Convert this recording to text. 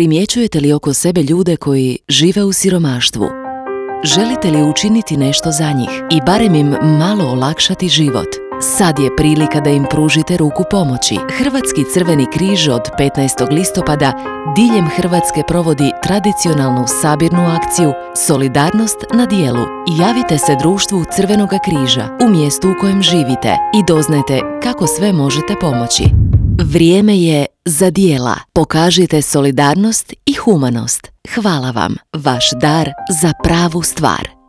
Primjećujete li oko sebe ljude koji žive u siromaštvu? Želite li učiniti nešto za njih i barem im malo olakšati život? Sad je prilika da im pružite ruku pomoći. Hrvatski Crveni križ od 15. listopada diljem Hrvatske provodi tradicionalnu sabirnu akciju Solidarnost na djelu. Javite se društvu Crvenoga križa u mjestu u kojem živite i doznajte kako sve možete pomoći. Vrijeme je za djela. Pokažite solidarnost i humanost. Hvala vam, vaš dar za pravu stvar.